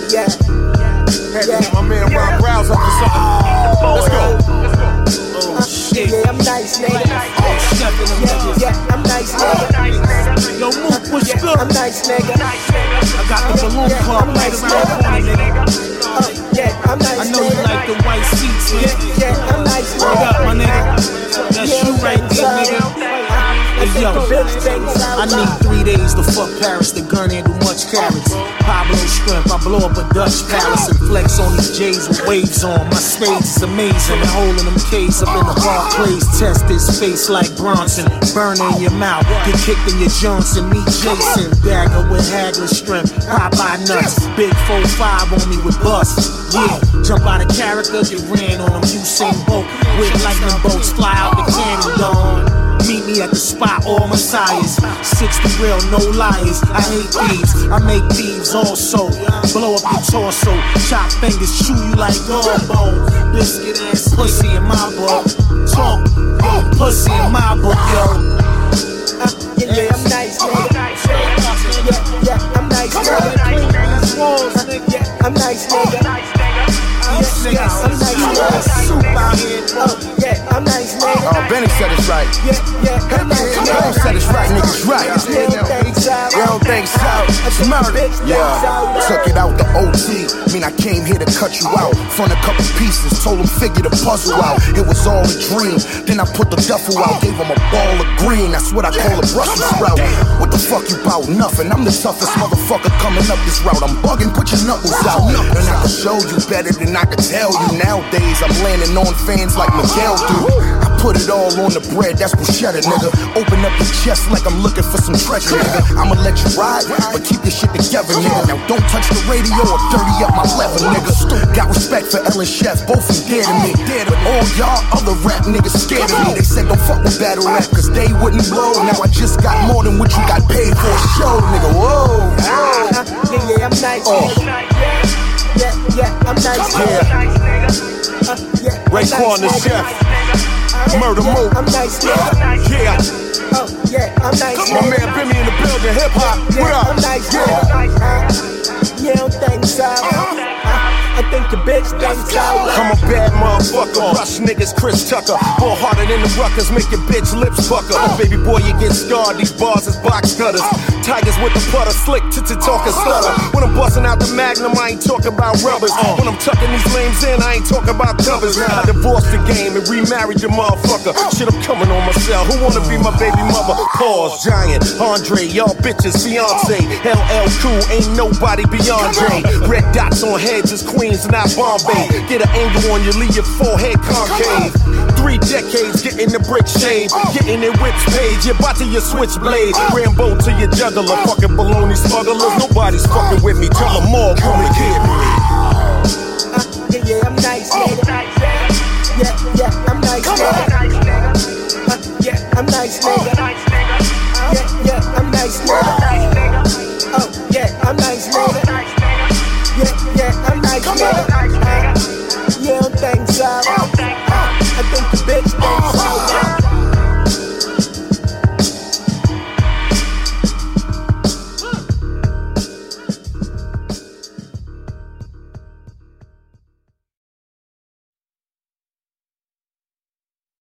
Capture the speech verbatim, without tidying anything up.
Yeah. Had to get my man Ron Browse up to something. Let's go. Let's go. Oh shit. Yeah, I'm nice, nigga. Oh, chef in them niggas. Yeah, I'm nice, nigga. Yo, Mook, what's Yeah, good? I'm nice, nigga. I got the balloon club right around the corner, nigga. Uh, yeah, I'm nice, I know you like the white seats, nigga. Yeah, yeah, I'm nice, nigga. What up, my nigga? That's you right there, nigga. Hey, yo, I need three days to fuck Paris, the gun ain't do much carrots. Pablo Shrimp, I blow up a Dutch palace and flex on these J's with waves on. My stage is amazing, and holding them K's up in the hard place. Test his face like Bronson, burn in your mouth, get kicked in your Johnson. Meet Jason, dagger with Hagler strength, Popeye nuts, big four five on me with bust. Yeah, jump out of character, get ran on them Usain Bolt. With lightning bolts, fly out the cannon dome. Meet me at the spot, all messiahs. sixty real, no liars. I hate thieves, I make thieves also. Blow up your torso, chop fingers, chew you like dog bones. Biscuit ass pussy in my book. Talk, yo, pussy in my book, yo. Uh, yeah, yeah, I'm nice, nigga. Yeah, yeah, I'm nice, nigga. Yeah, I'm nice, nigga. Yeah, yeah, I'm nice, nigga. Soup out here. Oh, yeah, I'm nice, nigga. Oh, Benny said it's right. Yeah, yeah, I'm nice, Benny nigga. said it's right, niggas right. You don't think so? You don't think so? It's murder. Yeah, took it out the O T. Mean I came here to cut you out. Front a couple pieces, told him figure the puzzle out. It was all a dream. Then I put the duffel out, gave him a ball of green. That's what I call a Brussels sprout. What the fuck you bout? Nothing. I'm the toughest motherfucker coming up this route. I'm bugging, put your knuckles out. And I can show you better than I can tell you. Nowadays I'm landing on fans like Miguel do. I put it all on the bread, that's bruschetta, nigga. Open up your chest like I'm looking for some treasure, nigga. I'ma let you ride, but keep your shit together, nigga. Now don't touch the radio or dirty up my leather, nigga. Got respect for Ellen Chef, both of them dear to me. But all y'all other rap niggas scared of me. They said don't fuck with battle rap, cause they wouldn't blow. Now I just got more than what you got paid for a show, nigga. Whoa. Uh, yeah, yeah, I'm nice, Oh. nigga. Yeah, yeah, I'm nice, nigga. Uh, yeah, I'm Raekwon the nice, chef. nigga. Murder Yeah, Mook. I'm nice, nigga. Yeah. Oh, yeah, I'm nice, My nigga. man Bimmy in the building, hip hop. What Yeah, I'm up? nice, nigga. Uh, you don't think so? Uh, I think your bitch thinks so. I'm a bad motherfucker, rush niggas, Chris Tucker. More harder than the ruckers, make your bitch lips pucker. Baby boy, you get scarred, these bars is box cutters. Tigers with the putter, slick to to talk and stutter. When I'm busting out the magnum, I ain't talking about rubbers. When I'm tucking these lames in, I ain't talking about covers. I divorced the game and remarried your motherfucker. Shit, I'm coming on myself. Who wanna be my baby mother? Pause, Giant, Andre, y'all bitches, fiance. L L Cool, ain't nobody beyond Dre. Red dots on heads is Queens, not Bombay. Get an angle on you, leave your forehead concave. Three decades, getting the brick shade. Getting it whips page, you're about to your switchblade. Rambo to your juggler, fucking baloney smugglers. Nobody's fucking with me, tell them all, come and get me. Uh, yeah, yeah, I'm nice, nigga. Yeah, yeah, I'm nice, nigga. Uh, yeah, I'm nice, nigga.